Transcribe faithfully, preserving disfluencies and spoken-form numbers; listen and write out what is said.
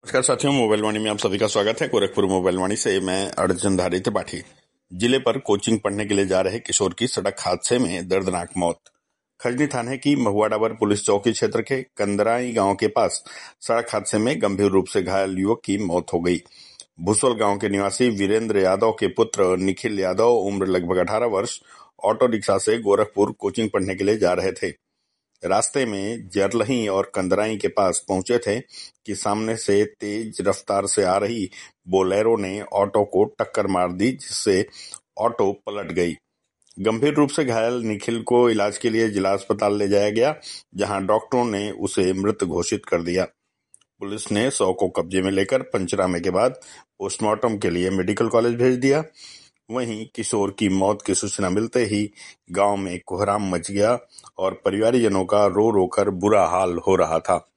नमस्कार साथियों, मोबाइल वाणी में आप सभी का स्वागत है। गोरखपुर मोबाइल वाणी से मैं अर्जुनधारी त्रिपाठी। जिले पर कोचिंग पढ़ने के लिए जा रहे किशोर की सड़क हादसे में दर्दनाक मौत। खजनी थाने की महुआडाबर पुलिस चौकी क्षेत्र के कंदराई गांव के पास सड़क हादसे में गंभीर रूप से घायल युवक की मौत हो गई। भूसवल गांव के निवासी वीरेंद्र यादव के पुत्र निखिल यादव उम्र लगभग अठारह वर्ष ऑटो रिक्शा से गोरखपुर कोचिंग पढ़ने के लिए जा रहे थे। रास्ते में जरलही और कंदराई के पास पहुंचे थे कि सामने से तेज रफ्तार से आ रही बोलेरो ने ऑटो को टक्कर मार दी, जिससे ऑटो पलट गई। गंभीर रूप से घायल निखिल को इलाज के लिए जिला अस्पताल ले जाया गया, जहां डॉक्टरों ने उसे मृत घोषित कर दिया। पुलिस ने शव को कब्जे में लेकर पंचनामे के बाद पोस्टमार्टम के लिए मेडिकल कॉलेज भेज दिया। वहीं किशोर की मौत की सूचना मिलते ही गांव में कोहराम मच गया और परिवारजनों का रो रो कर बुरा हाल हो रहा था।